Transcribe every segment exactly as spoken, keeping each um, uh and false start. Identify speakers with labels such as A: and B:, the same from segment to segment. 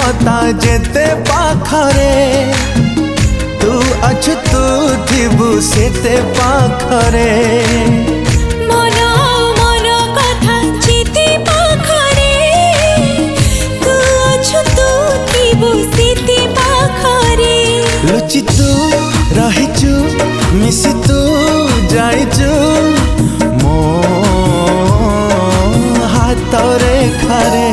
A: ता जेते पाखरे तू अछ तू थिबु सेते पाखरे
B: मनो मनो कथा जेते पाखरे तू अछ तू थिबु सेते पाखरे
A: लुचि तू रहिचु मिसी तू जाइचु मो हाथ रेखारे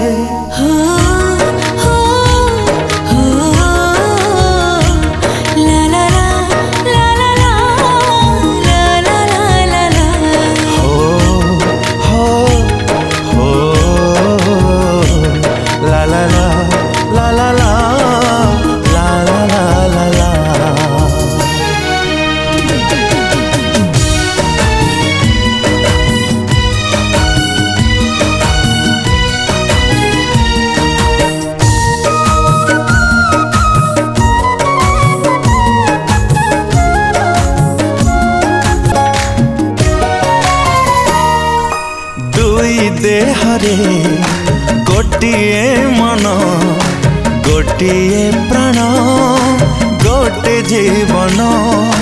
A: देहरे गोटिए मन गोटिए प्राण गोटे जीवन।